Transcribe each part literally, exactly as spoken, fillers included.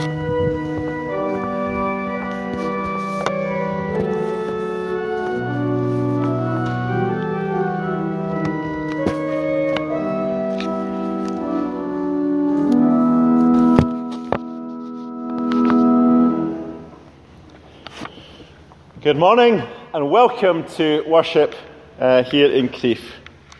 Good morning and welcome to worship uh, here in Crieff.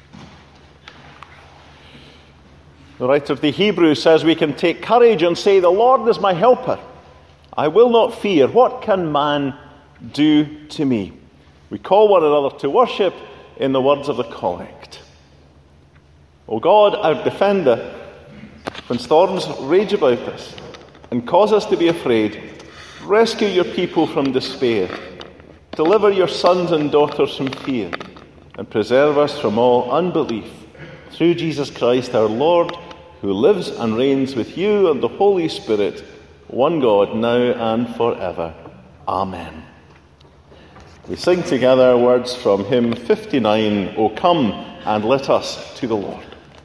The writer of the Hebrews says we can take courage and say, "The Lord is my helper. I will not fear. What can man do to me?" We call one another to worship in the words of the collect. O God, our defender, when storms rage about us and cause us to be afraid, rescue your people from despair. Deliver your sons and daughters from fear, and preserve us from all unbelief. Through Jesus Christ our Lord, who lives and reigns with you and the Holy Spirit, one God, now and forever. Amen. We sing together words from hymn fifty-nine, O come and let us to the Lord.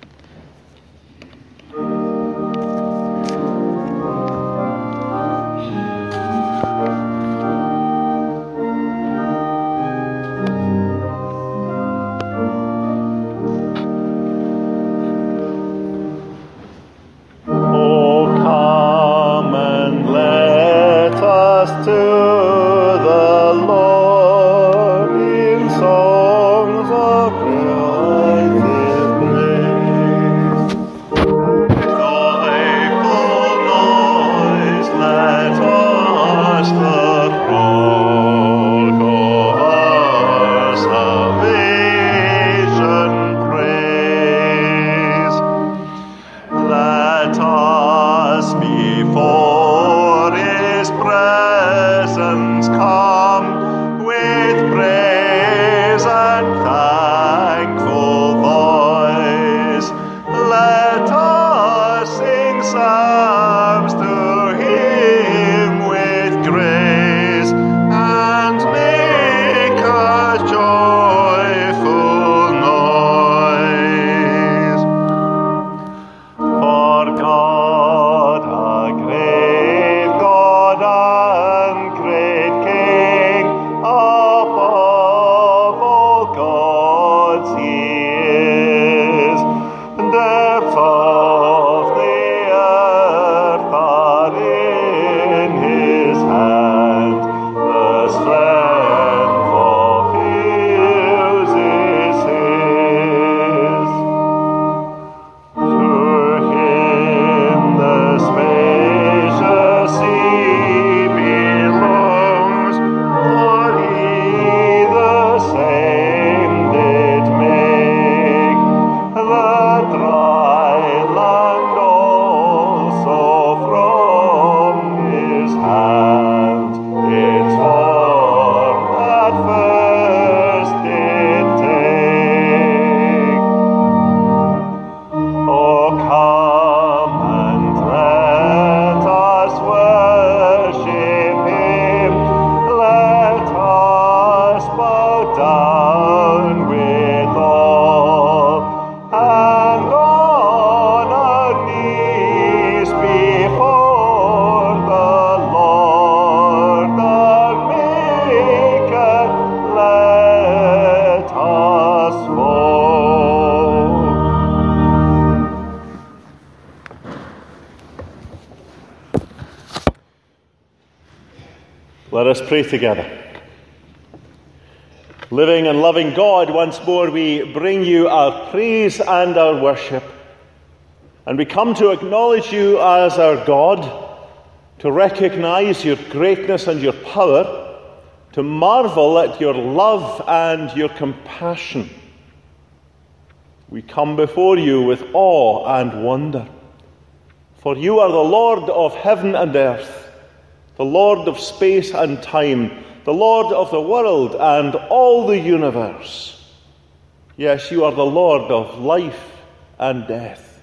Let us pray together. Living and loving God, once more we bring you our praise and our worship. And we come to acknowledge you as our God, to recognize your greatness and your power, to marvel at your love and your compassion. We come before you with awe and wonder. For you are the Lord of heaven and earth, the Lord of space and time, the Lord of the world and all the universe. Yes, you are the Lord of life and death.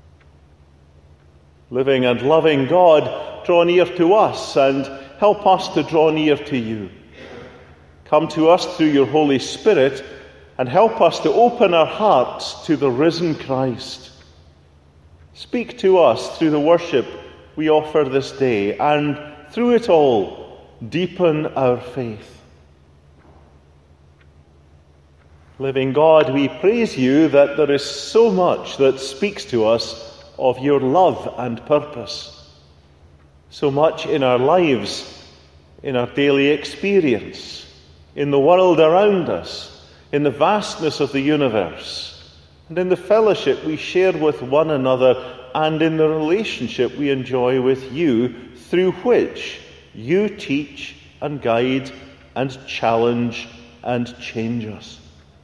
Living and loving God, draw near to us and help us to draw near to you. Come to us through your Holy Spirit and help us to open our hearts to the risen Christ. Speak to us through the worship we offer this day, and through it all, deepen our faith. Living God, we praise you that there is so much that speaks to us of your love and purpose. So much in our lives, in our daily experience, in the world around us, in the vastness of the universe, and in the fellowship we share with one another, and in the relationship we enjoy with you, through which you teach and guide and challenge and change us.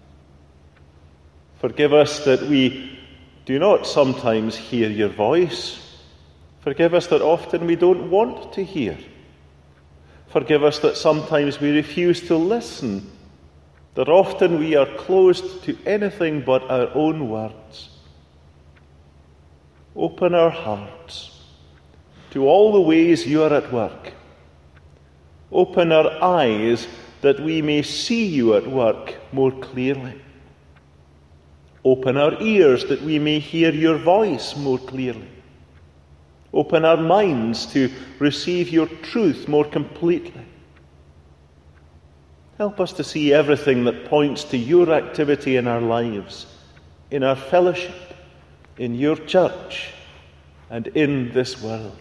Forgive us that we do not sometimes hear your voice. Forgive us that often we don't want to hear. Forgive us that sometimes we refuse to listen, that often we are closed to anything but our own words. Open our hearts to all the ways you are at work. Open our eyes that we may see you at work more clearly. Open our ears that we may hear your voice more clearly. Open our minds to receive your truth more completely. Help us to see everything that points to your activity in our lives, in our fellowship, in your church, and in this world.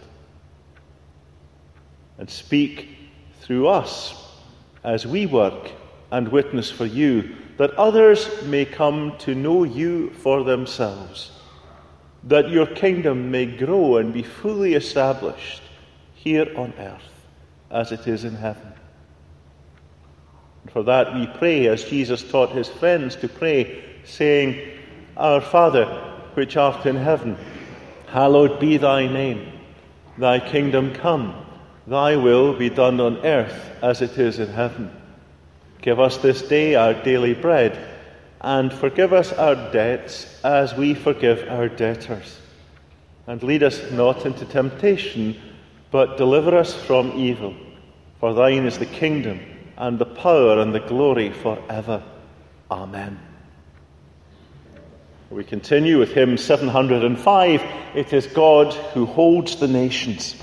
And speak through us as we work and witness for you, that others may come to know you for themselves, that your kingdom may grow and be fully established here on earth as it is in heaven. And for that we pray, as Jesus taught his friends to pray, saying, Our Father, which art in heaven, hallowed be thy name. Thy kingdom come, thy will be done on earth as it is in heaven. Give us this day our daily bread, and forgive us our debts as we forgive our debtors. And lead us not into temptation, but deliver us from evil. For thine is the kingdom, and the power, and the glory forever. Amen. We continue with hymn seven hundred five, It is God who holds the nations.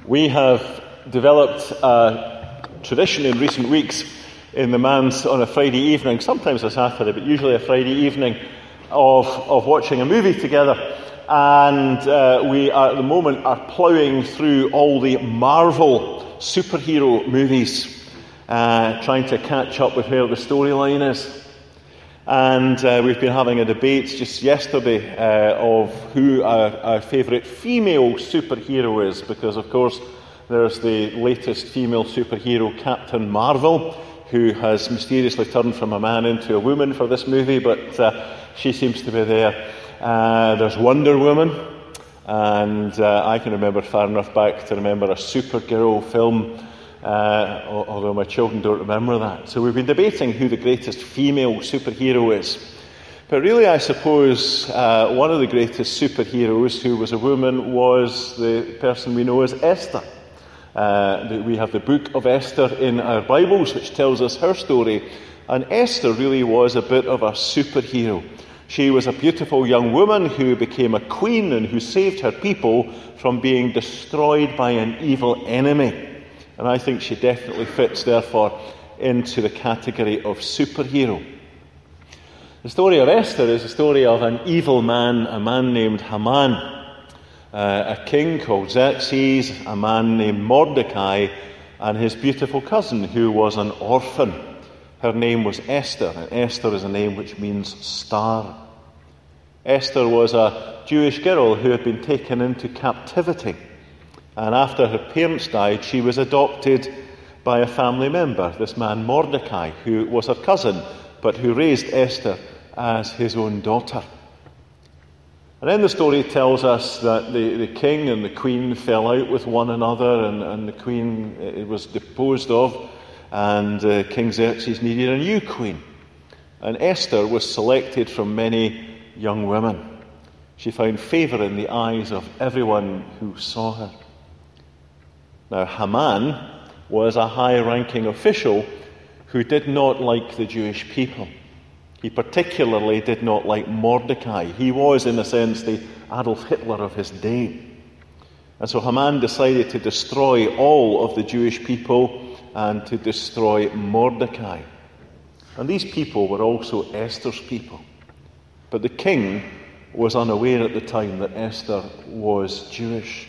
We have developed a tradition in recent weeks in the Manse on a Friday evening, sometimes a Saturday, but usually a Friday evening, of, of watching a movie together. And uh, we are, at the moment are ploughing through all the Marvel superhero movies, uh, trying to catch up with where the storyline is. And uh, we've been having a debate just yesterday uh, of who our, our favourite female superhero is, because of course there's the latest female superhero, Captain Marvel, who has mysteriously turned from a man into a woman for this movie, but uh, she seems to be there. Uh, there's Wonder Woman, and uh, I can remember far enough back to remember a Supergirl film, uh, although my children don't remember that. So we've been debating who the greatest female superhero is. But really, I suppose uh, one of the greatest superheroes who was a woman was the person we know as Esther. Uh, we have the book of Esther in our Bibles, which tells us her story, and Esther really was a bit of a superhero. She was a beautiful young woman who became a queen and who saved her people from being destroyed by an evil enemy. And I think she definitely fits, therefore, into the category of superhero. The story of Esther is the story of an evil man, a man named Haman, uh, a king called Xerxes, a man named Mordecai, and his beautiful cousin who was an orphan. Her name was Esther, and Esther is a name which means star. Esther was a Jewish girl who had been taken into captivity. And after her parents died, she was adopted by a family member, this man Mordecai, who was her cousin, but who raised Esther as his own daughter. And then the story tells us that the, the king and the queen fell out with one another, and, and the queen it was deposed of, and uh, King Xerxes needed a new queen. And Esther was selected from many young women. She found favour in the eyes of everyone who saw her. Now, Haman was a high-ranking official who did not like the Jewish people. He particularly did not like Mordecai. He was, in a sense, the Adolf Hitler of his day. And so Haman decided to destroy all of the Jewish people and to destroy Mordecai. And these people were also Esther's people. But the king was unaware at the time that Esther was Jewish.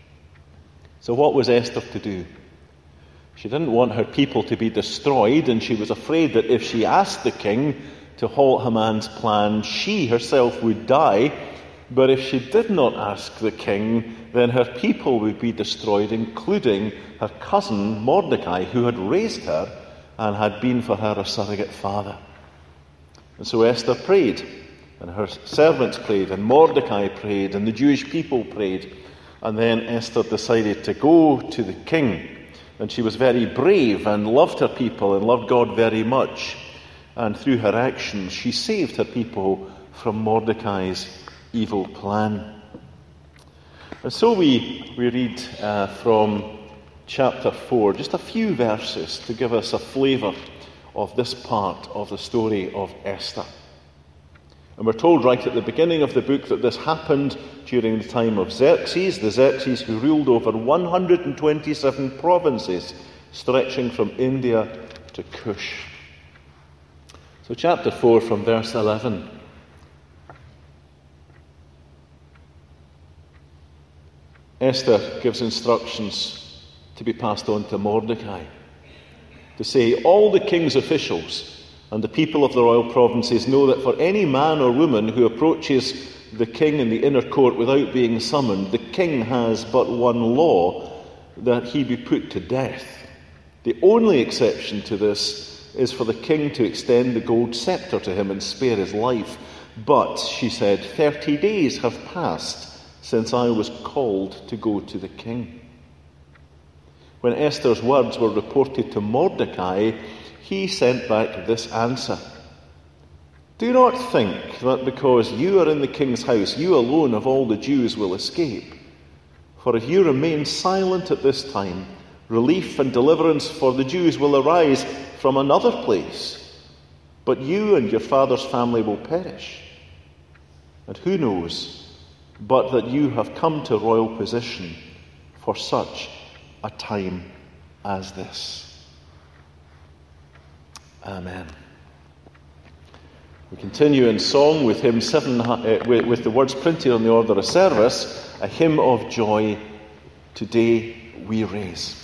So what was Esther to do? She didn't want her people to be destroyed, and she was afraid that if she asked the king to halt Haman's plan, she herself would die. But if she did not ask the king, then her people would be destroyed, including her cousin Mordecai, who had raised her and had been for her a surrogate father. And so Esther prayed, and her servants prayed, and Mordecai prayed, and the Jewish people prayed. And then Esther decided to go to the king. And she was very brave and loved her people and loved God very much. And through her actions, she saved her people from Mordecai's evil plan. And so we, we read uh, from chapter four, just a few verses to give us a flavour of this part of the story of Esther. And we're told right at the beginning of the book that this happened during the time of Xerxes, the Xerxes who ruled over one hundred twenty-seven provinces, stretching from India to Cush. So chapter four from verse eleven. Esther gives instructions to be passed on to Mordecai, to say, all the king's officials and the people of the royal provinces know that for any man or woman who approaches the king in the inner court without being summoned, the king has but one law, that he be put to death. The only exception to this is for the king to extend the gold scepter to him and spare his life. But, she said, thirty days have passed since I was called to go to the king. When Esther's words were reported to Mordecai, he sent back this answer. Do not think that because you are in the king's house, you alone of all the Jews will escape. For if you remain silent at this time, relief and deliverance for the Jews will arise from another place. But you and your father's family will perish. And who knows but that you have come to royal position for such a time as this. Amen. We continue in song with hymn seven, uh, with, with the words printed on the order of service, a hymn of joy, today we raise.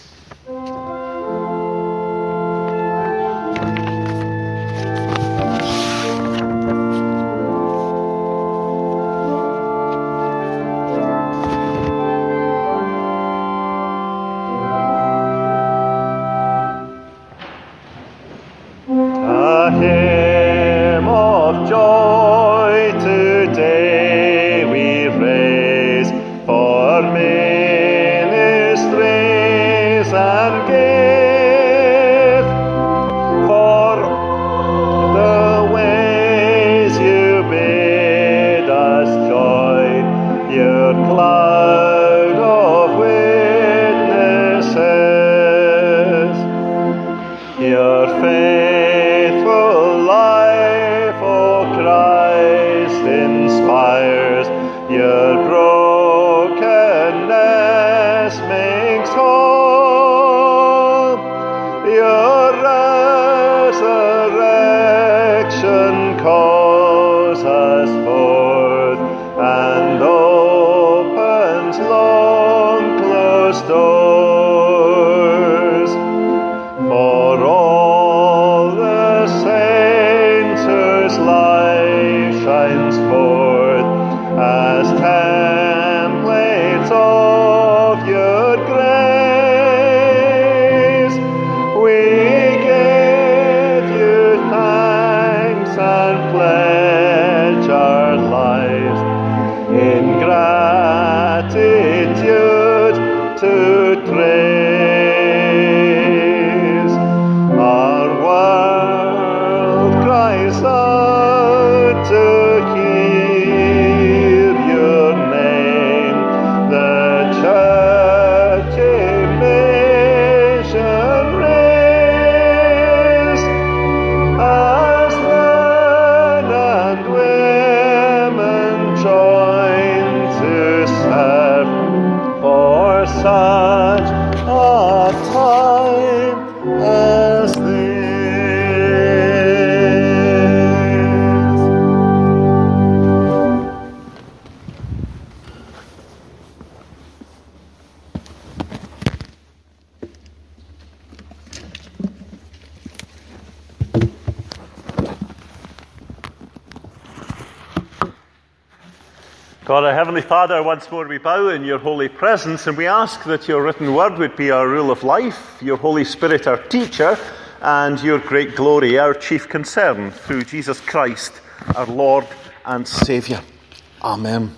God, our Heavenly Father, once more we bow in your holy presence, and we ask that your written word would be our rule of life, your Holy Spirit our teacher, and your great glory our chief concern, through Jesus Christ, our Lord and Saviour. Amen.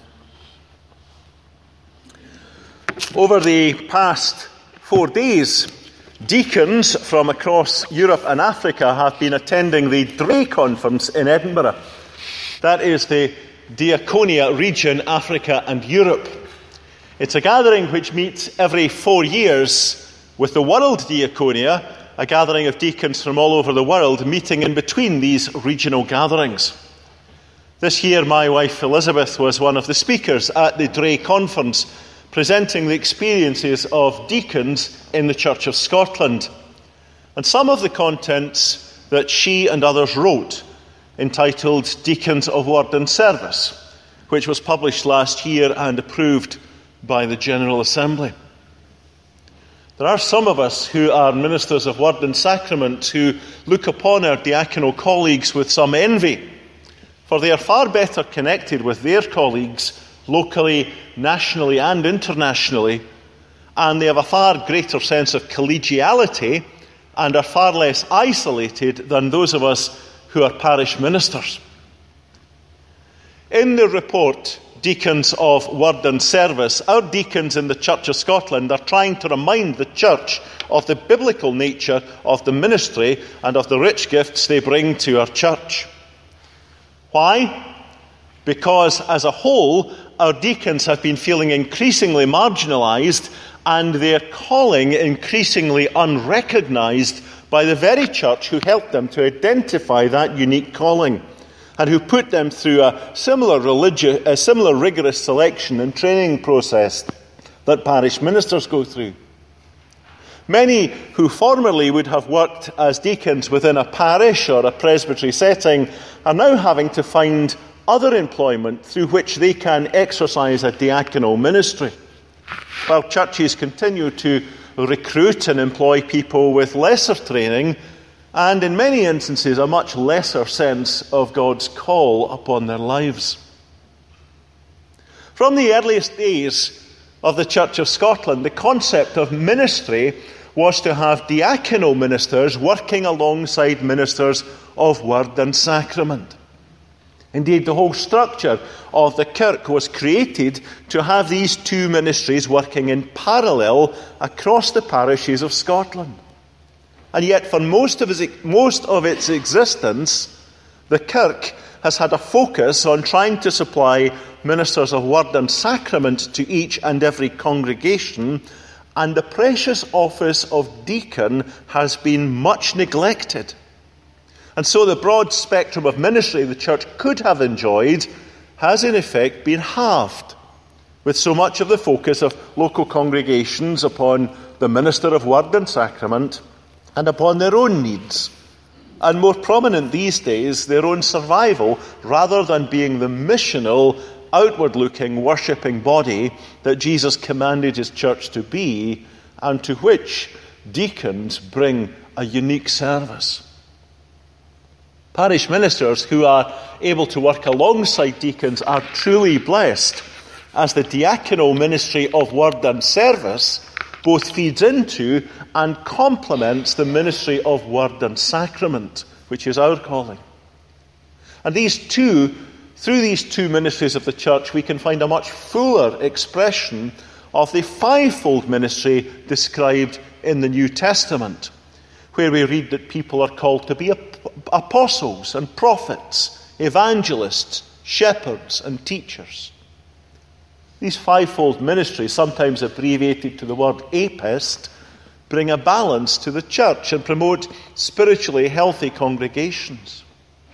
Over the past four days, deacons from across Europe and Africa have been attending the Dray Conference in Edinburgh. That is the Diaconia region, Africa and Europe. It's a gathering which meets every four years with the World Diaconia, a gathering of deacons from all over the world meeting in between these regional gatherings. This year my wife Elizabeth was one of the speakers at the Dray Conference, presenting the experiences of deacons in the Church of Scotland. And some of the contents that she and others wrote, entitled Deacons of Word and Service, which was published last year and approved by the General Assembly. There are some of us who are ministers of Word and Sacrament who look upon our diaconal colleagues with some envy, for they are far better connected with their colleagues locally, nationally and internationally, and they have a far greater sense of collegiality and are far less isolated than those of us who are parish ministers. In the report, Deacons of Word and Service, our deacons in the Church of Scotland are trying to remind the Church of the biblical nature of the ministry and of the rich gifts they bring to our Church. Why? Because as a whole, our deacons have been feeling increasingly marginalised and their calling increasingly unrecognised by the very Church who helped them to identify that unique calling and who put them through a similar religious, a similar rigorous selection and training process that parish ministers go through. Many who formerly would have worked as deacons within a parish or a presbytery setting are now having to find other employment through which they can exercise a diaconal ministry, while churches continue to recruit and employ people with lesser training and, in many instances, a much lesser sense of God's call upon their lives. From the earliest days of the Church of Scotland, the concept of ministry was to have diaconal ministers working alongside ministers of word and sacrament. Indeed, the whole structure of the Kirk was created to have these two ministries working in parallel across the parishes of Scotland. And yet, for most of its, most of its existence, the Kirk has had a focus on trying to supply ministers of word and sacrament to each and every congregation, and the precious office of deacon has been much neglected. And so the broad spectrum of ministry the church could have enjoyed has in effect been halved, with so much of the focus of local congregations upon the minister of word and sacrament and upon their own needs, and more prominent these days, their own survival, rather than being the missional, outward-looking, worshipping body that Jesus commanded his church to be, and to which deacons bring a unique service. Parish ministers who are able to work alongside deacons are truly blessed, as the diaconal ministry of word and service both feeds into and complements the ministry of word and sacrament, which is our calling. And these two, through these two ministries of the church, we can find a much fuller expression of the fivefold ministry described in the New Testament, where we read that people are called to be apostles and prophets, evangelists, shepherds and teachers. These fivefold ministries, sometimes abbreviated to the word apist, bring a balance to the church and promote spiritually healthy congregations.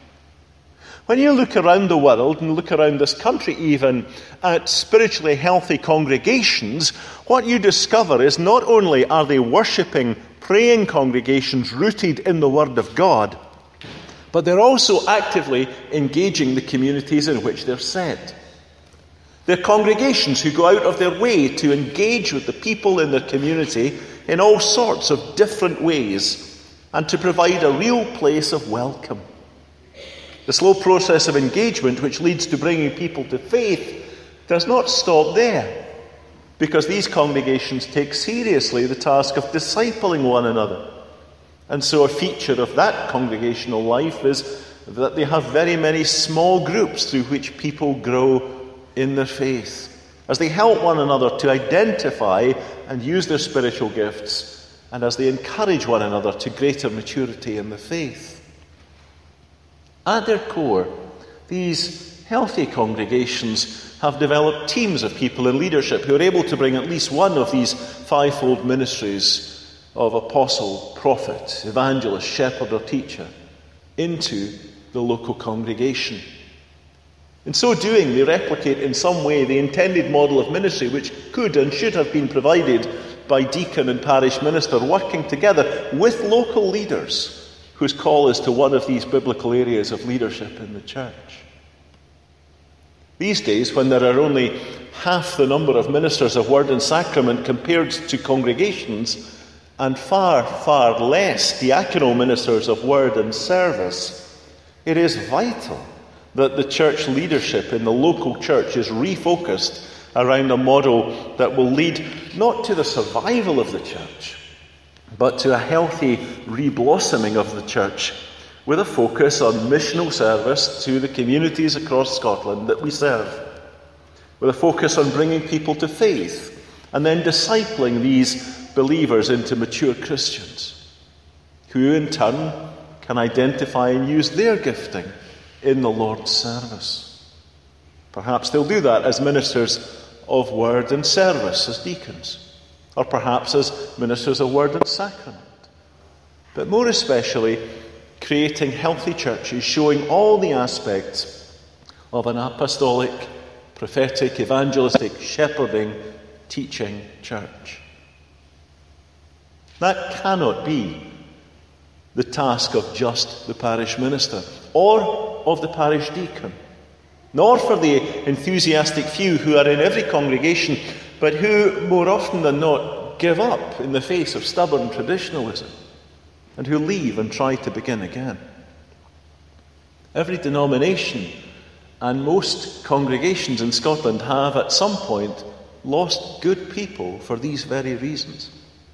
When you look around the world and look around this country even at spiritually healthy congregations, what you discover is not only are they worshipping, praying congregations rooted in the Word of God, but they're also actively engaging the communities in which they're set. They're congregations who go out of their way to engage with the people in their community in all sorts of different ways and to provide a real place of welcome. The slow process of engagement, which leads to bringing people to faith, does not stop there, because these congregations take seriously the task of discipling one another. And so a feature of that congregational life is that they have very many small groups through which people grow in their faith, as they help one another to identify and use their spiritual gifts, and as they encourage one another to greater maturity in the faith. At their core, these healthy congregations have developed teams of people in leadership who are able to bring at least one of these fivefold ministries of apostle, prophet, evangelist, shepherd or teacher into the local congregation. In so doing, they replicate in some way the intended model of ministry which could and should have been provided by deacon and parish minister working together with local leaders whose call is to one of these biblical areas of leadership in the church. These days, when there are only half the number of ministers of word and sacrament compared to congregations, and far, far less diaconal ministers of word and service, it is vital that the church leadership in the local church is refocused around a model that will lead not to the survival of the church, but to a healthy reblossoming of the church, with a focus on missional service to the communities across Scotland that we serve, with a focus on bringing people to faith and then discipling these believers into mature Christians, who in turn can identify and use their gifting in the Lord's service. Perhaps they'll do that as ministers of word and service, as deacons, or perhaps as ministers of word and sacrament. But more especially, creating healthy churches showing all the aspects of an apostolic, prophetic, evangelistic, shepherding, teaching church. That cannot be the task of just the parish minister or of the parish deacon, nor for the enthusiastic few who are in every congregation, but who, more often than not, give up in the face of stubborn traditionalism and who leave and try to begin again. Every denomination and most congregations in Scotland have at some point lost good people for these very reasons.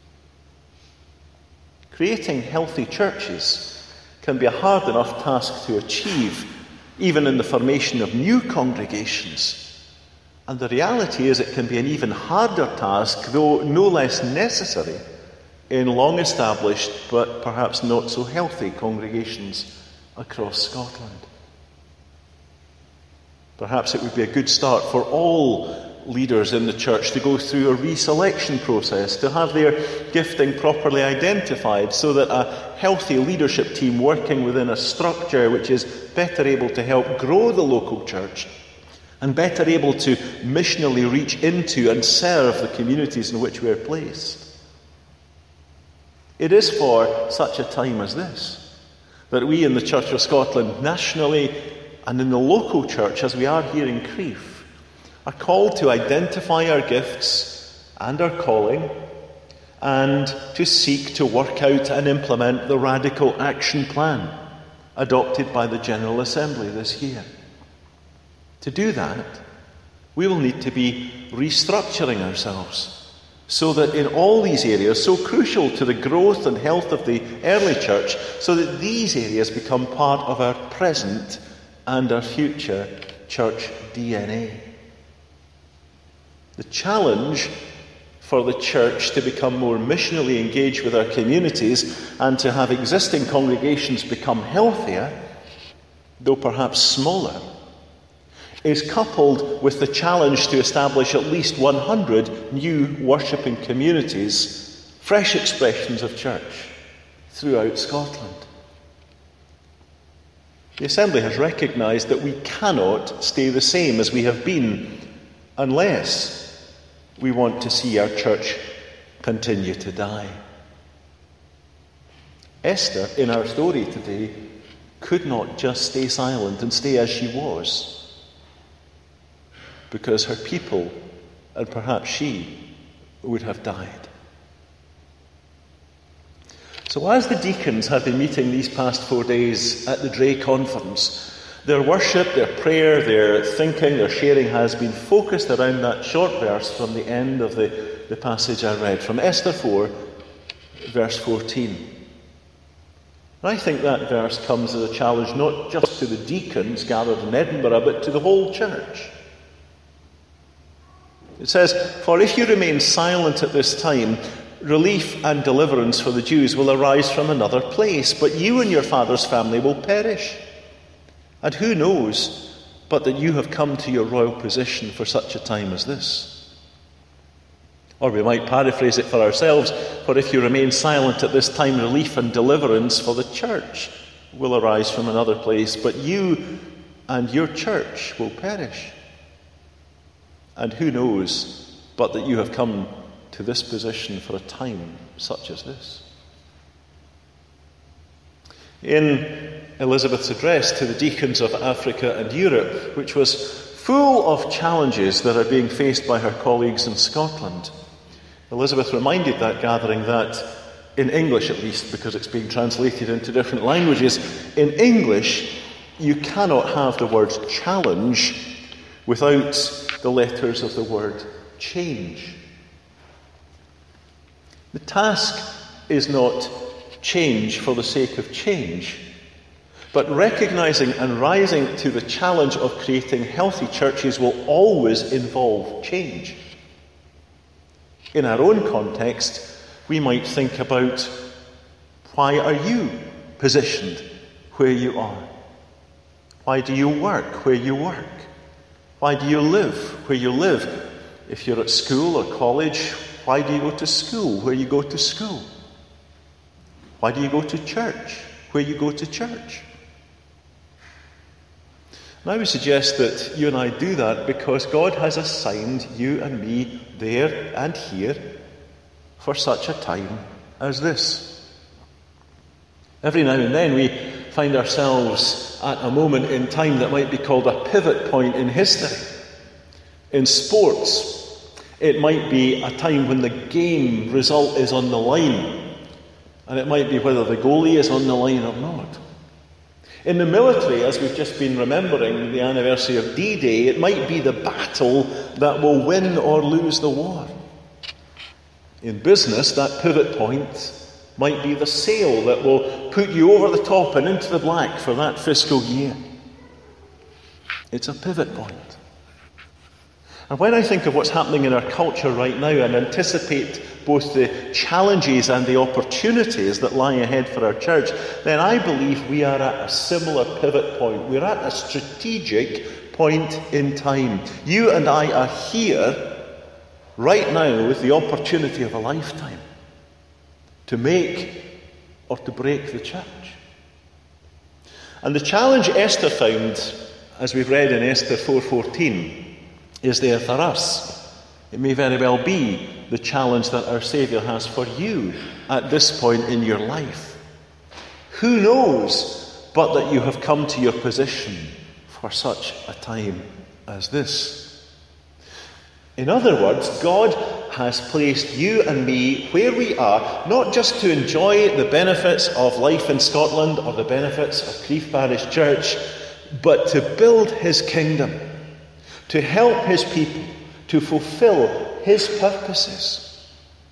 Creating healthy churches can be a hard enough task to achieve, even in the formation of new congregations. And the reality is it can be an even harder task, though no less necessary, in long-established but perhaps not so healthy congregations across Scotland. Perhaps it would be a good start for all leaders in the church to go through a reselection process, to have their gifting properly identified so that a healthy leadership team working within a structure which is better able to help grow the local church and better able to missionally reach into and serve the communities in which we are placed. It is for such a time as this that we in the Church of Scotland, nationally and in the local church, as we are here in Crieff, are called to identify our gifts and our calling and to seek to work out and implement the radical action plan adopted by the General Assembly this year. To do that, we will need to be restructuring ourselves so that in all these areas, so crucial to the growth and health of the early church, so that these areas become part of our present and our future church D N A. The challenge for the church to become more missionally engaged with our communities and to have existing congregations become healthier, though perhaps smaller, is coupled with the challenge to establish at least one hundred new worshipping communities, fresh expressions of church throughout Scotland. The Assembly has recognised that we cannot stay the same as we have been unless we want to see our church continue to die. Esther, in our story today, could not just stay silent and stay as she was, because her people, and perhaps she, would have died. So as the deacons have been meeting these past four days at the Dray Conference, their worship, their prayer, their thinking, their sharing has been focused around that short verse from the end of the, the passage I read, from Esther four, verse fourteen. And I think that verse comes as a challenge not just to the deacons gathered in Edinburgh, but to the whole church. It says, "For if you remain silent at this time, relief and deliverance for the Jews will arise from another place, but you and your father's family will perish. And who knows but that you have come to your royal position for such a time as this?" Or we might paraphrase it for ourselves, "For if you remain silent at this time, relief and deliverance for the church will arise from another place, but you and your church will perish. And who knows but that you have come to this position for a time such as this?" In Elizabeth's address to the deacons of Africa and Europe, which was full of challenges that are being faced by her colleagues in Scotland, Elizabeth reminded that gathering that, in English at least, because it's being translated into different languages, in English you cannot have the word challenge without the letters of the word change. The task is not change for the sake of change, but recognizing and rising to the challenge of creating healthy churches will always involve change. In our own context, we might think about, why are you positioned where you are? Why do you work where you work? Why do you live where you live? If you're at school or college, why do you go to school where you go to school? Why do you go to church where you go to church? And I would suggest that you and I do that because God has assigned you and me there and here for such a time as this. Every now and then we find ourselves at a moment in time that might be called a pivot point in history. In sports, it might be a time when the game result is on the line, and it might be whether the goalie is on the line or not. In the military, as we've just been remembering the anniversary of D-Day, it might be the battle that will win or lose the war. In business, that pivot point might be the sale that will put you over the top and into the black for that fiscal year. It's a pivot point. And when I think of what's happening in our culture right now and anticipate both the challenges and the opportunities that lie ahead for our church, then I believe we are at a similar pivot point. We're at a strategic point in time. You and I are here right now with the opportunity of a lifetime to make or to break the church. And the challenge Esther found, as we've read in Esther four fourteen, is there for us. It may very well be the challenge that our Saviour has for you at this point in your life. Who knows but that you have come to your position for such a time as this? In other words, God has placed you and me where we are, not just to enjoy the benefits of life in Scotland or the benefits of Crieff Parish Church, but to build his kingdom, to help his people, to fulfill his purposes.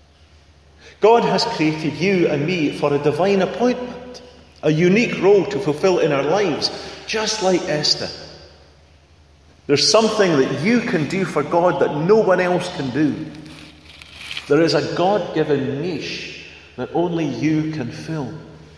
God has created you and me for a divine appointment, a unique role to fulfill in our lives, just like Esther. There's something that you can do for God that no one else can do. There is a God-given niche that only you can fill.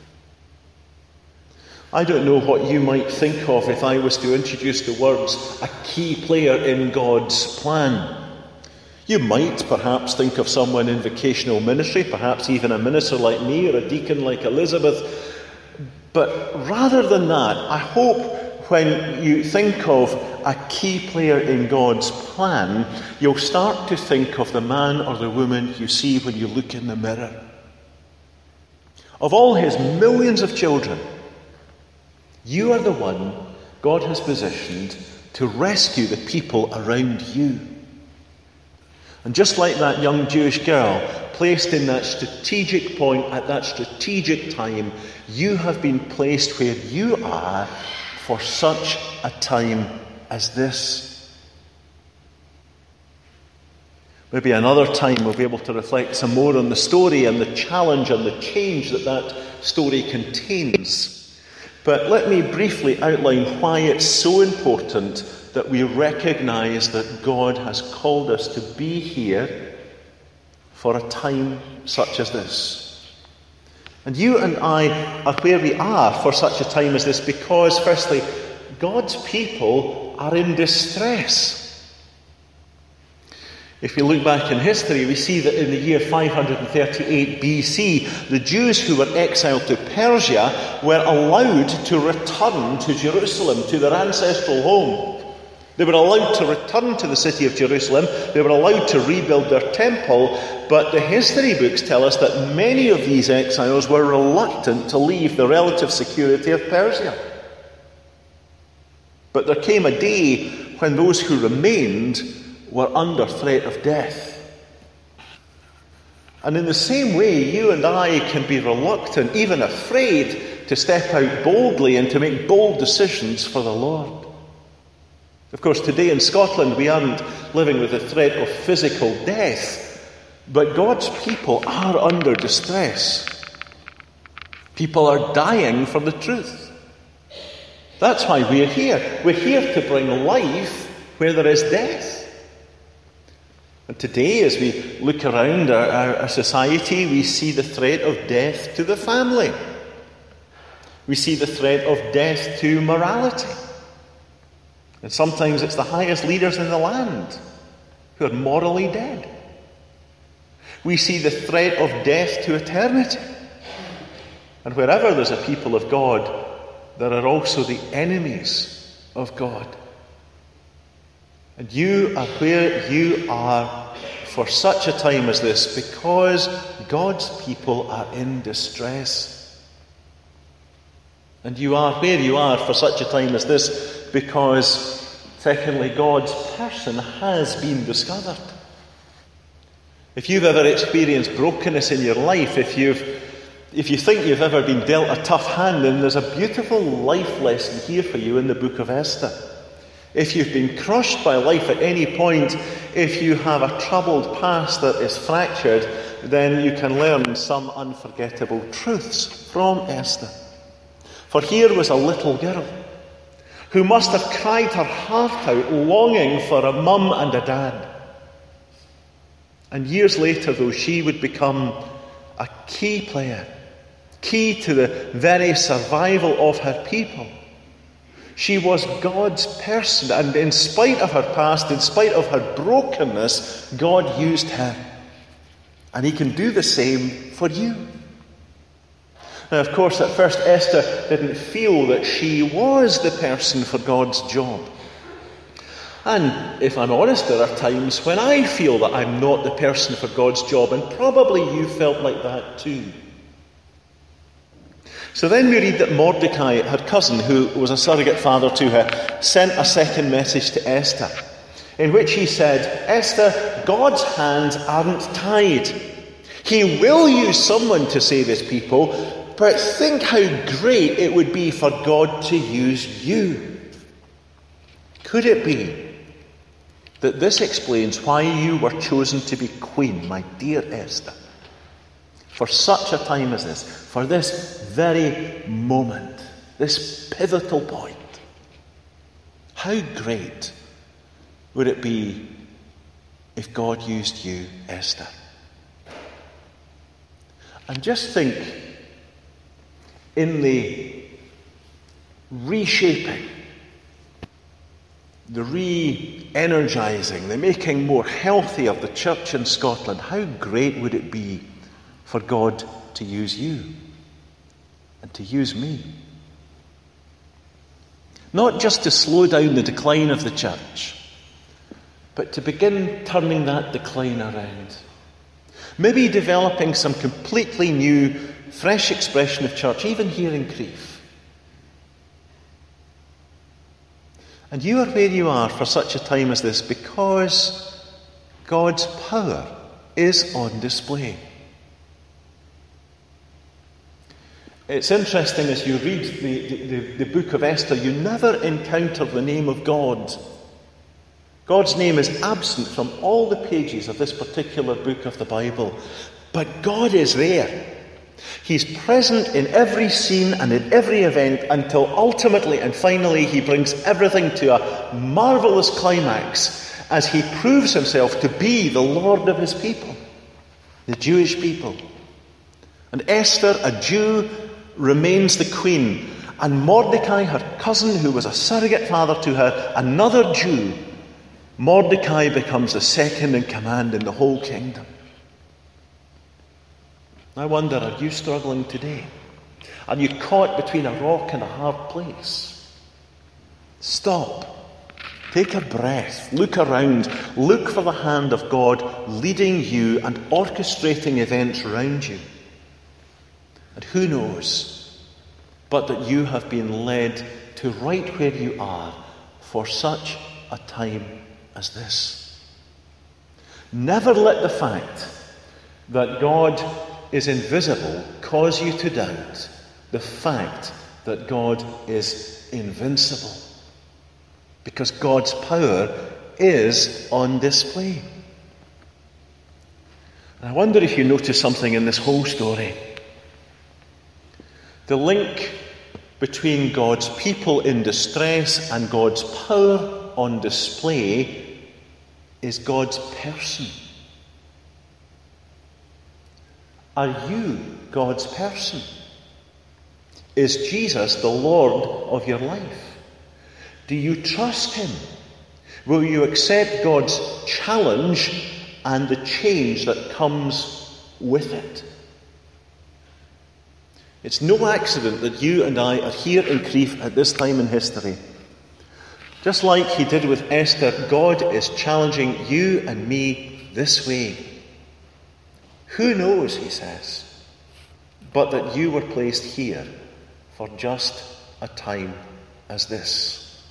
I don't know what you might think of if I was to introduce the words, a key player in God's plan. You might perhaps think of someone in vocational ministry, perhaps even a minister like me or a deacon like Elizabeth. But rather than that, I hope when you think of a key player in God's plan, you'll start to think of the man or the woman you see when you look in the mirror. Of all his millions of children, you are the one God has positioned to rescue the people around you. And just like that young Jewish girl placed in that strategic point at that strategic time, you have been placed where you are for such a time as this. Maybe another time we'll be able to reflect some more on the story and the challenge and the change that that story contains. But let me briefly outline why it's so important that we recognize that God has called us to be here for a time such as this. And you and I are where we are for such a time as this because, firstly, God's people are in distress. If we look back in history, we see that in the year five thirty-eight B C, the Jews who were exiled to Persia were allowed to return to Jerusalem, to their ancestral home. They were allowed to return to the city of Jerusalem. They were allowed to rebuild their temple. But the history books tell us that many of these exiles were reluctant to leave the relative security of Persia. But there came a day when those who remained were under threat of death. And in the same way, you and I can be reluctant, even afraid, to step out boldly and to make bold decisions for the Lord. Of course, today in Scotland, we aren't living with the threat of physical death, but God's people are under distress. People are dying for the truth. That's why we're here. We're here to bring life where there is death. And today, as we look around our, our, our society, we see the threat of death to the family. We see the threat of death to morality. And sometimes it's the highest leaders in the land who are morally dead. We see the threat of death to eternity. And wherever there's a people of God, there are also the enemies of God. And you are where you are for such a time as this because God's people are in distress. And you are where you are for such a time as this because, secondly, God's person has been discovered. If you've ever experienced brokenness in your life, if you've If you think you've ever been dealt a tough hand, then there's a beautiful life lesson here for you in the book of Esther. If you've been crushed by life at any point, if you have a troubled past that is fractured, then you can learn some unforgettable truths from Esther. For here was a little girl who must have cried her heart out, longing for a mum and a dad. And years later, though, she would become a key player, key to the very survival of her people. She was God's person, and in spite of her past, in spite of her brokenness, God used her. And He can do the same for you. Now, of course, at first Esther didn't feel that she was the person for God's job. And if I'm honest, there are times when I feel that I'm not the person for God's job, and probably you felt like that too. So then we read that Mordecai, her cousin, who was a surrogate father to her, sent a second message to Esther, in which he said, Esther, God's hands aren't tied. He will use someone to save His people, but think how great it would be for God to use you. Could it be that this explains why you were chosen to be queen, my dear Esther? For such a time as this, for this very moment, this pivotal point. How great would it be if God used you, Esther? And just think, in the reshaping, the re-energizing, the making more healthy of the church in Scotland, how great would it be for God to use you and to use me? Not just to slow down the decline of the church, but to begin turning that decline around. Maybe developing some completely new, fresh expression of church, even here in Crieff. And you are where you are for such a time as this because God's power is on display. It's interesting as you read the, the, the book of Esther, you never encounter the name of God. God's name is absent from all the pages of this particular book of the Bible. But God is there. He's present in every scene and in every event until ultimately and finally He brings everything to a marvelous climax as He proves Himself to be the Lord of His people, the Jewish people. And Esther, a Jew, remains the queen. And Mordecai, her cousin, who was a surrogate father to her, another Jew, Mordecai becomes the second in command in the whole kingdom. I wonder, are you struggling today? Are you caught between a rock and a hard place? Stop. Take a breath. Look around. Look for the hand of God leading you and orchestrating events around you. And who knows but that you have been led to right where you are for such a time as this. Never let the fact that God is invisible cause you to doubt the fact that God is invincible. Because God's power is on display. And I wonder if you notice something in this whole story. The link between God's people in distress and God's power on display is God's person. Are you God's person? Is Jesus the Lord of your life? Do you trust Him? Will you accept God's challenge and the change that comes with it? It's no accident that you and I are here in Crieff at this time in history. Just like He did with Esther, God is challenging you and me this way. Who knows, he says, but that you were placed here for just a time as this.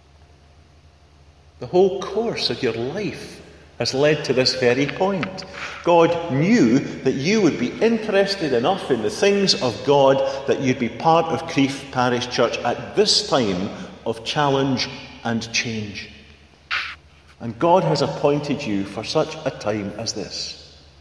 The whole course of your life has led to this very point. God knew that you would be interested enough in the things of God that you'd be part of Crieff Parish Church at this time of challenge and change. And God has appointed you for such a time as this.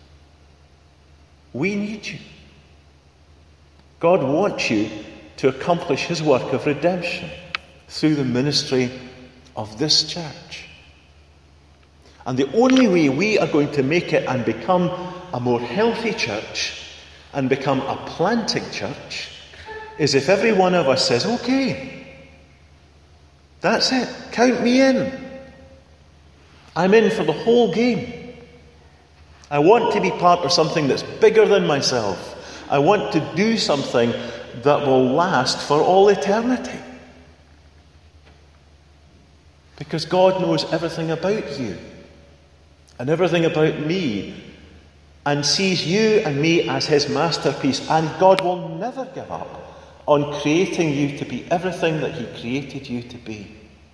We need you. God wants you to accomplish his work of redemption through the ministry of this church. And the only way we are going to make it and become a more healthy church and become a planting church is if every one of us says, okay, that's it, count me in. I'm in for the whole game. I want to be part of something that's bigger than myself. I want to do something that will last for all eternity. Because God knows everything about you and everything about me and sees you and me as his masterpiece. And God will never give up on creating you to be everything that he created you to be.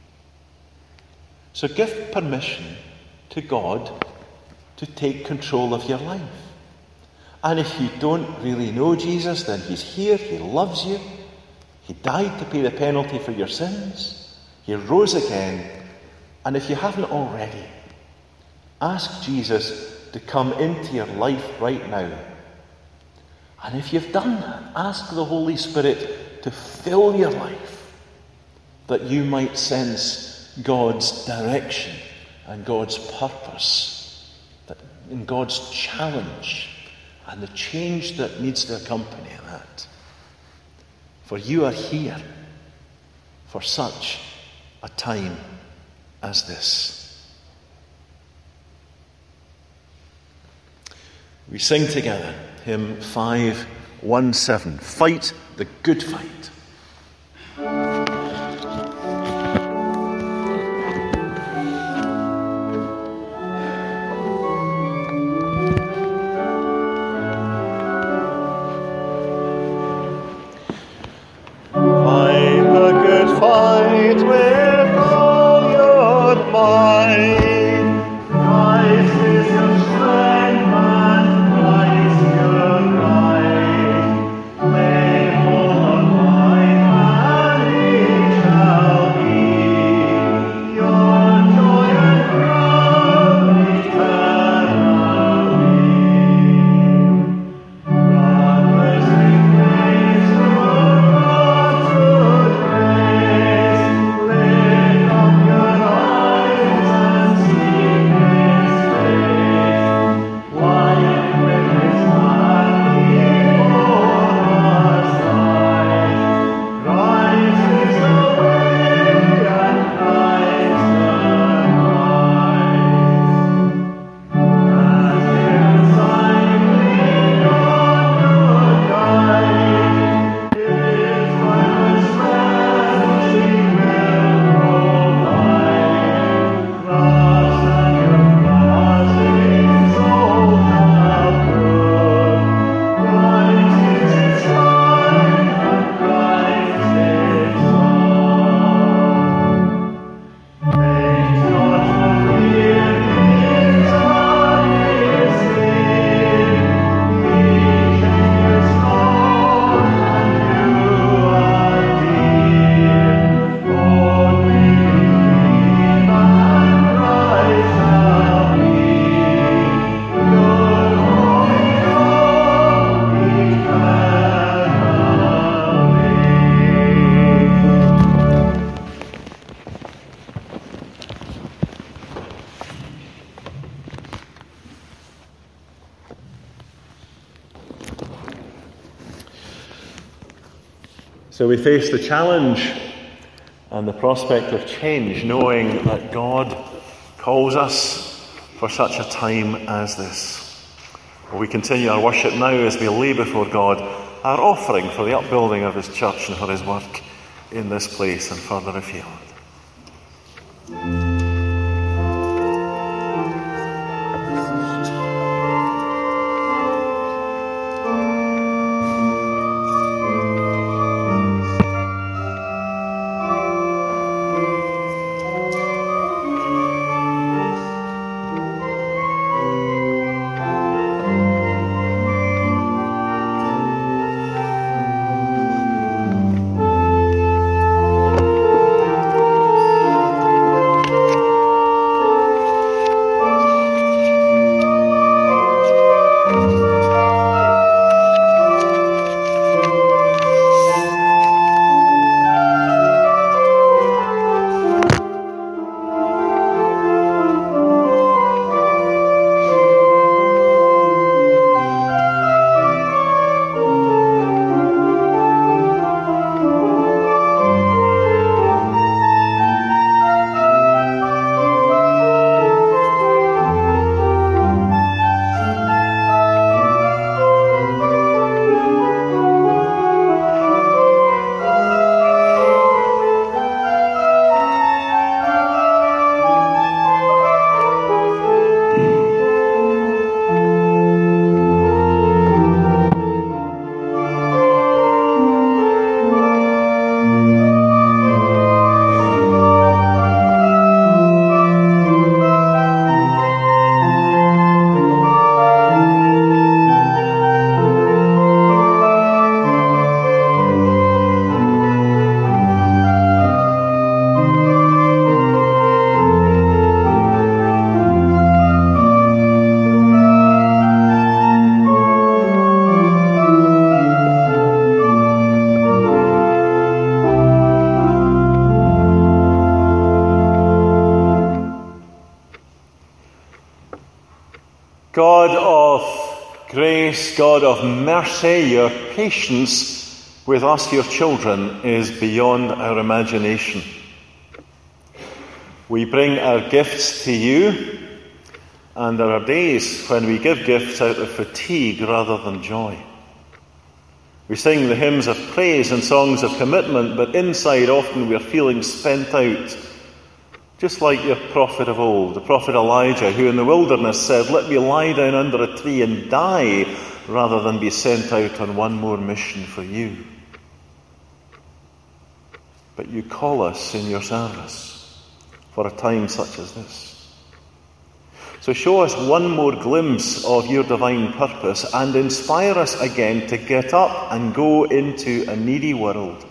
So give permission to God to take control of your life. And if you don't really know Jesus, then he's here, he loves you. He died to pay the penalty for your sins. He rose again. And if you haven't already, ask Jesus to come into your life right now. And if you've done that, ask the Holy Spirit to fill your life, that you might sense God's direction and God's purpose, that in God's challenge and the change that needs to accompany that. For you are here for such a time as this. We sing together hymn five one seven, Fight the Good Fight. So we face the challenge and the prospect of change, knowing that God calls us for such a time as this. Well, we continue our worship now as we lay before God our offering for the upbuilding of his church and for his work in this place and further afield. God of grace, God of mercy, your patience with us, your children, is beyond our imagination. We bring our gifts to you, and there are days when we give gifts out of fatigue rather than joy. We sing the hymns of praise and songs of commitment, but inside often we are feeling spent out. Just like your prophet of old, the prophet Elijah, who in the wilderness said, "Let me lie down under a tree and die, rather than be sent out on one more mission for you." But you call us in your service for a time such as this. So show us one more glimpse of your divine purpose and inspire us again to get up and go into a needy world.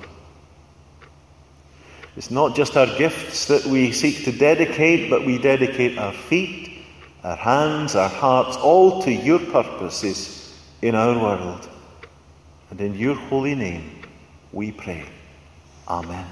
It's not just our gifts that we seek to dedicate, but we dedicate our feet, our hands, our hearts, all to your purposes in our world. And in your holy name we pray. Amen.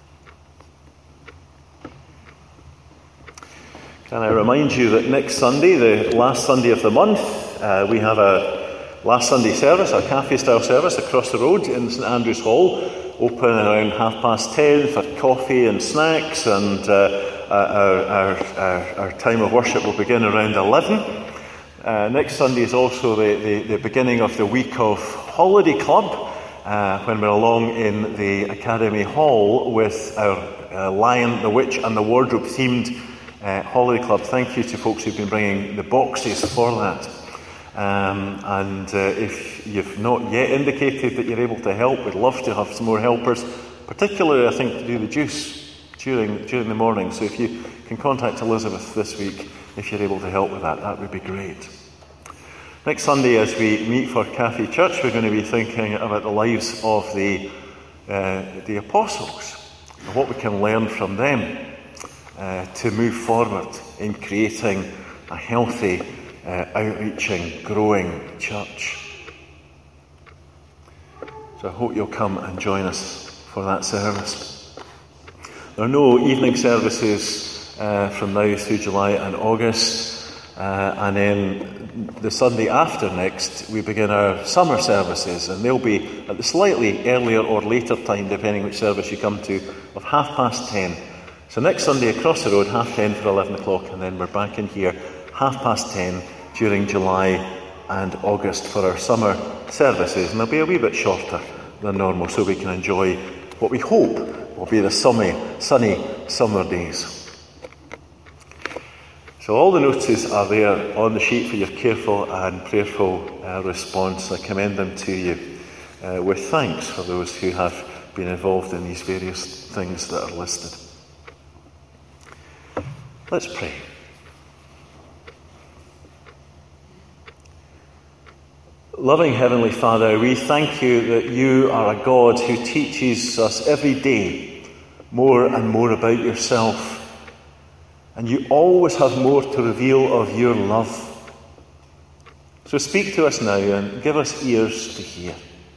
Can I remind you that next Sunday, the last Sunday of the month, uh, we have a last Sunday service, a cafe-style service across the road in St Andrew's Hall, open around half past ten for coffee and snacks, and uh, our, our, our, our time of worship will begin around eleven. Uh, next Sunday is also the, the, the beginning of the week of Holiday Club, uh, when we're along in the Academy Hall with our uh, Lion, the Witch and the Wardrobe themed uh, Holiday Club. Thank you to folks who've been bringing the boxes for that. Um, and uh, if you've not yet indicated that you're able to help, we'd love to have some more helpers, particularly I think to do the juice during during the morning. So if you can contact Elizabeth this week, if you're able to help with that, that would be great. Next Sunday, as we meet for Cafe Church, we're going to be thinking about the lives of the uh, the apostles and what we can learn from them uh, to move forward in creating a healthy, Uh, outreaching, growing church. So I hope you'll come and join us for that service. There are no evening services uh, from now through July and August, uh, and then the Sunday after next we begin our summer services, and they'll be at the slightly earlier or later time, depending which service you come to, of half past ten. So next Sunday across the road, half ten for eleven o'clock, and then we're back in here half past ten during July and August for our summer services, and they'll be a wee bit shorter than normal, so we can enjoy what we hope will be the sunny, sunny summer days. So all the notices are there on the sheet for your careful and prayerful uh, response. I commend them to you uh, with thanks for those who have been involved in these various things that are listed. Let's pray. Loving Heavenly Father, we thank you that you are a God who teaches us every day more and more about yourself, and you always have more to reveal of your love. So speak to us now and give us ears to hear.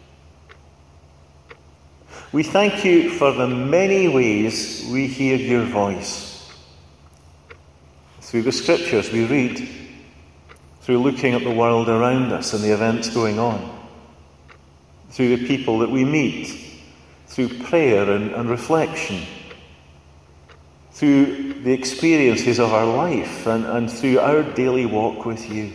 We thank you for the many ways we hear your voice. Through the scriptures we read, through looking at the world around us and the events going on, through the people that we meet, through prayer and, and reflection, through the experiences of our life and, and through our daily walk with you.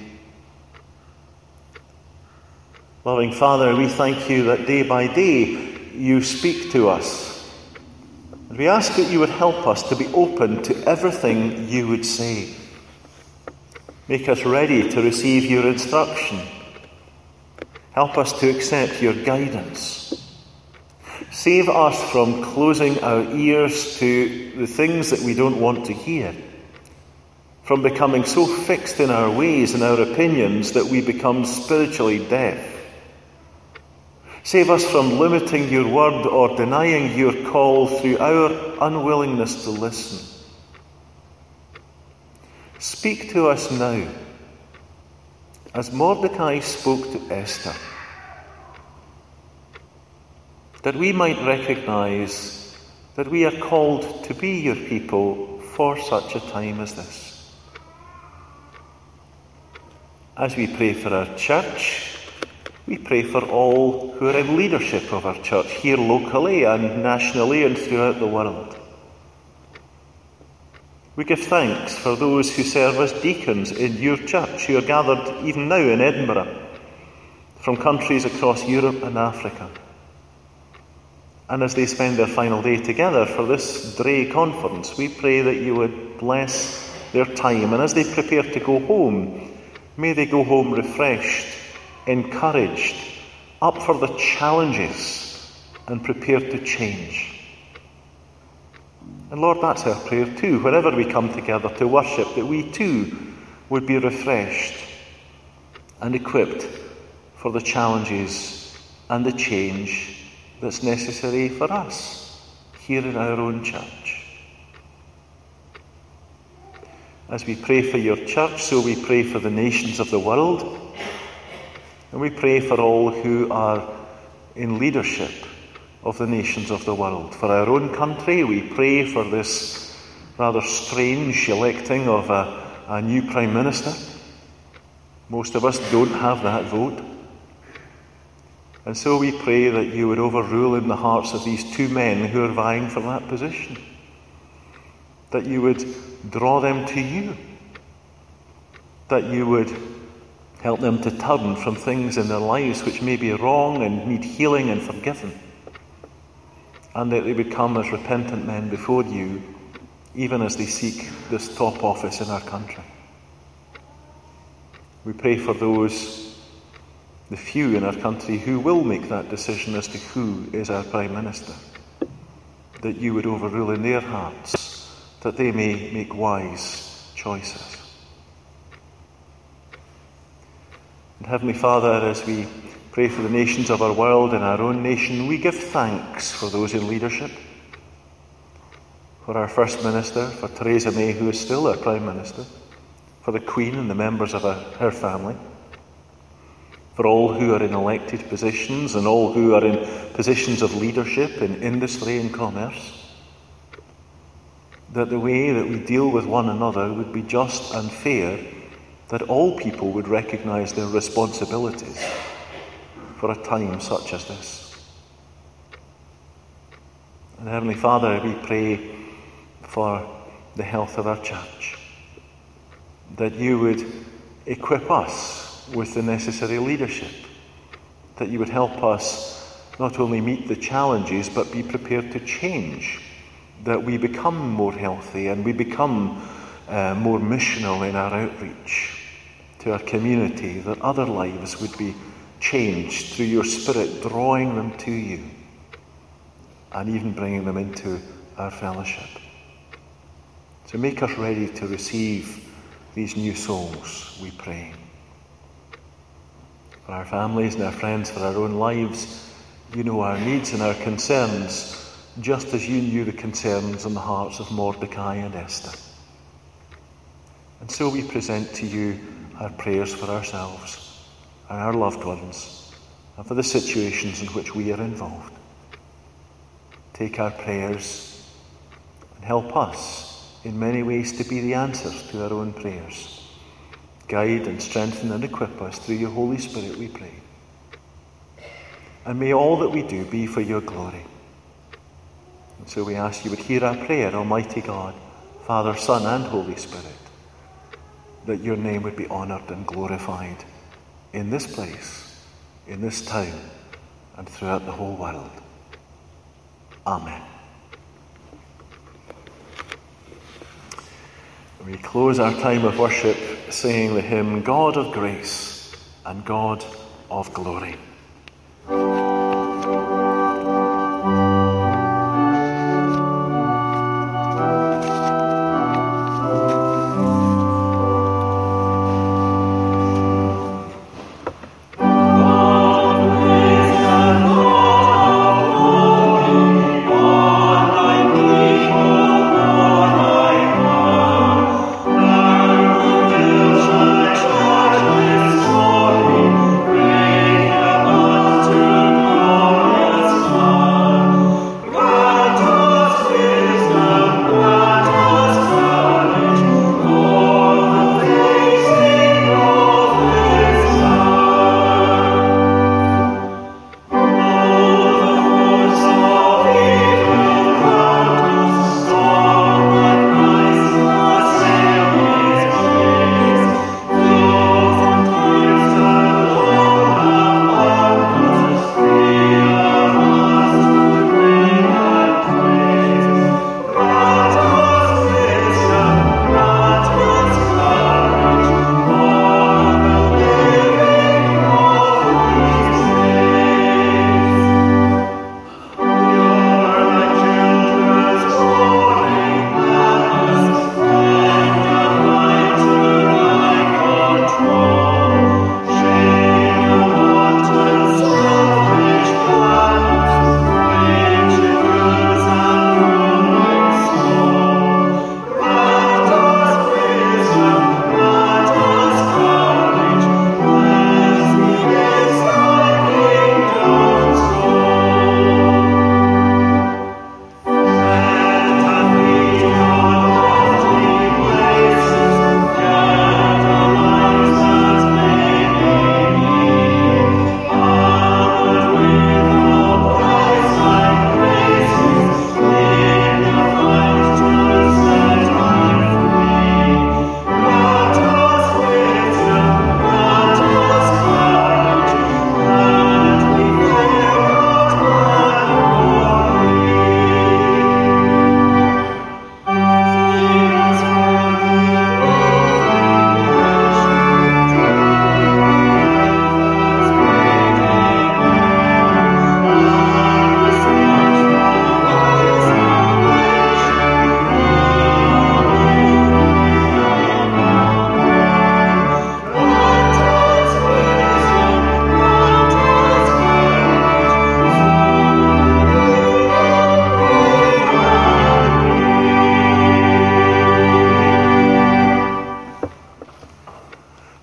Loving Father, we thank you that day by day you speak to us. And we ask that you would help us to be open to everything you would say. Make us ready to receive your instruction. Help us to accept your guidance. Save us from closing our ears to the things that we don't want to hear, from becoming so fixed in our ways and our opinions that we become spiritually deaf. Save us from limiting your word or denying your call through our unwillingness to listen. Speak to us now, as Mordecai spoke to Esther, that we might recognize that we are called to be your people for such a time as this. As we pray for our church, we pray for all who are in leadership of our church, here locally and nationally and throughout the world. We give thanks for those who serve as deacons in your church, who are gathered even now in Edinburgh, from countries across Europe and Africa. And as they spend their final day together for this Dray conference, we pray that you would bless their time. And as they prepare to go home, may they go home refreshed, encouraged, up for the challenges, and prepared to change. And Lord, that's our prayer too, whenever we come together to worship, that we too would be refreshed and equipped for the challenges and the change that's necessary for us here in our own church. As we pray for your church, so we pray for the nations of the world, and we pray for all who are in leadership of the nations of the world. For our own country, we pray for this rather strange electing of a, a new Prime Minister. Most of us don't have that vote. And so we pray that you would overrule in the hearts of these two men who are vying for that position. That you would draw them to you. That you would help them to turn from things in their lives which may be wrong and need healing and forgiven. And that they would come as repentant men before you, even as they seek this top office in our country. We pray for those, the few in our country, who will make that decision as to who is our Prime Minister. That you would overrule in their hearts, that they may make wise choices. And Heavenly Father, as we pray for the nations of our world and our own nation, we give thanks for those in leadership. For our First Minister, for Theresa May, who is still our Prime Minister, for the Queen and the members of her, her family, for all who are in elected positions and all who are in positions of leadership in industry and commerce, that the way that we deal with one another would be just and fair, that all people would recognise their responsibilities for a time such as this. And Heavenly Father, we pray for the health of our church, that you would equip us with the necessary leadership, that you would help us not only meet the challenges but be prepared to change, that we become more healthy and we become uh, more missional in our outreach to our community, that other lives would be changed through your Spirit, drawing them to you and even bringing them into our fellowship. So make us ready to receive these new souls, we pray. For our families and our friends, for our own lives, you know our needs and our concerns, just as you knew the concerns in the hearts of Mordecai and Esther. And so we present to you our prayers for ourselves and our loved ones, and for the situations in which we are involved. Take our prayers and help us in many ways to be the answers to our own prayers. Guide and strengthen and equip us through your Holy Spirit, we pray. And may all that we do be for your glory. And so we ask you would hear our prayer, Almighty God, Father, Son, and Holy Spirit, that your name would be honoured and glorified in this place, in this town, and throughout the whole world. Amen. We close our time of worship singing the hymn, God of Grace and God of Glory. Thank you.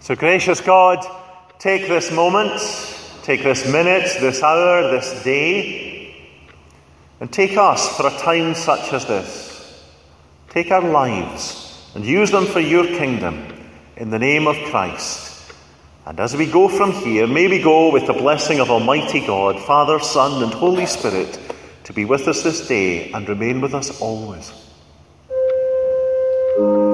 So gracious God, take this moment, take this minute, this hour, this day, and take us for a time such as this. Take our lives and use them for your kingdom in the name of Christ. And as we go from here, may we go with the blessing of Almighty God, Father, Son, and Holy Spirit, to be with us this day and remain with us always.